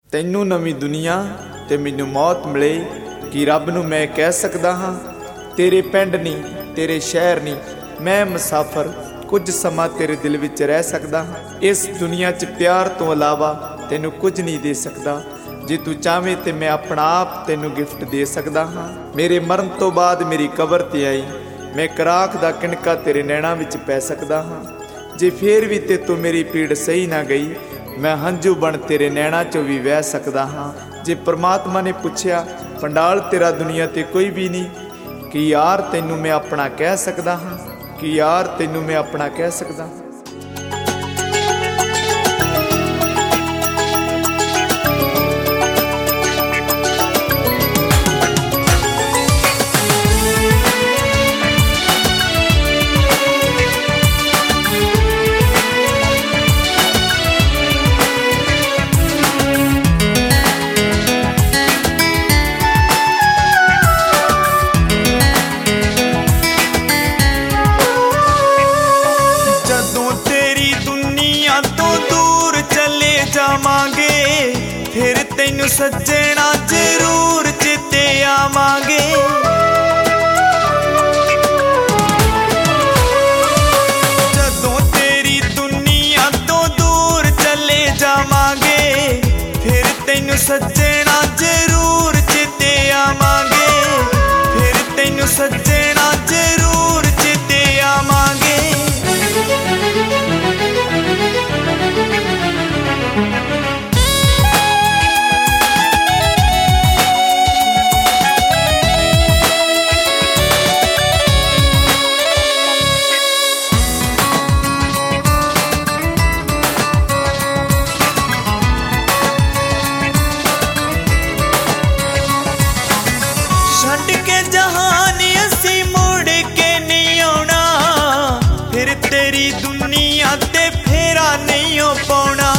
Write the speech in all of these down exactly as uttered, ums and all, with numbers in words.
तैनू नवी दुनिया ते मैनू मौत मिले कि रब नू मैं कह सकदा हाँ। तेरे पिंड नहीं तेरे शहर नहीं मैं मुसाफर कुछ समा तेरे दिल विच रह सकदा हाँ। इस दुनिया च प्यार तो अलावा तैनू कुछ नहीं दे सकदा। जे तू चाहे तो मैं अपना आप तैनू गिफ्ट दे सकदा हाँ। मेरे मरण तो बाद मेरी कबर ते आई मैं कराख दा किणका तेरे नैणा विच पै सकदा हाँ। जे फिर भी ते तू मेरी पीड़ सही ना गई मैं हंझू बन तेरे नैणा चो भी वह सकदा हाँ। जे परमात्मा ने पूछया पंडाल तेरा दुनिया ते कोई भी नहीं कि यार तैनू मैं अपना कह सकदा हाँ, कि यार तैनू मैं अपना कह सकदा हाँ। जावांगे फिर तैनू सजना जरूर चेते आवांगे। जदों तेरी दुनिया तो दूर चले जावांगे फिर तैनू सजना जरूर चेते आवांगे। फिर तैनू सजना जरूर चेते आवांगे। तेरी दुनिया ते फेरा नहीं हो पाना।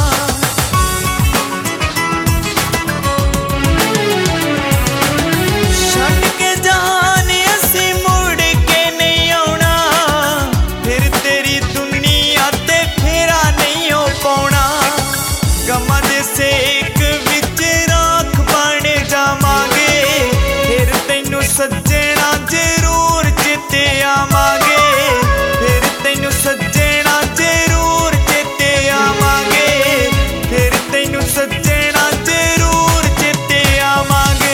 छड्ड के जहान असी मुड़ के नहीं आना फिर तेरी दुनिया ते फेरा नहीं हो पाना। गमां दे सेक विच राख बन जावांगे फिर तैनू सजना जरूर चेते आवांगे। फिर तैनू सजना जरूर चेते आवांगे। फिर तैनू सजना जरूर चेते आवांगे।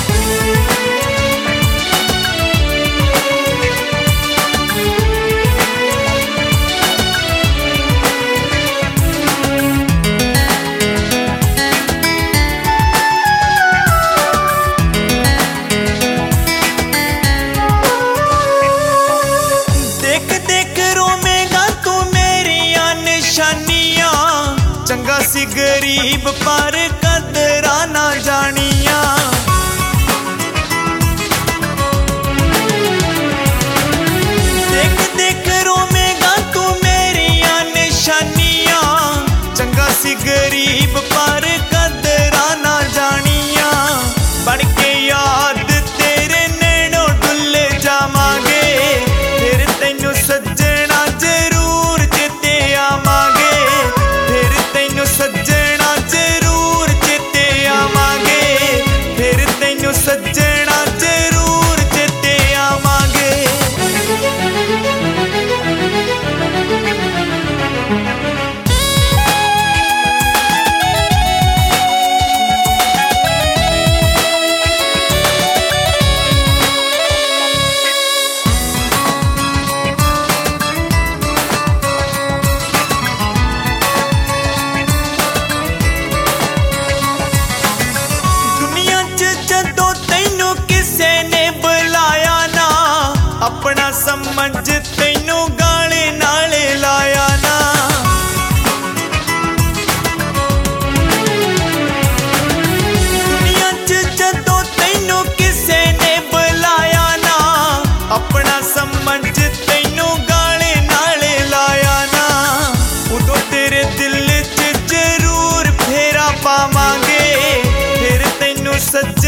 चंगा सी गरीब पर कदरा ना जानिया। देख देख रोवेगा तू मेरिया निशानियां। चंगा सी गरीब पर कदरा ना जानिया। बन के याद तेरे नैनो डुले जावांगे फिर तैनू सजना जरूर चेते आवांगे। सजना जरूर चेते आवांगे। फिर तैनू सजना जरूर चेते आवांगे। अपना समझ तैनू गाले नाले लाया ना। दुनिया च जदों तैनू किसे ने बुलाया ना अपना समझ तैनू गाले नाले लाया ना। उदों तेरे दिल च जरूर फेरा पावांगे फिर तैनू सज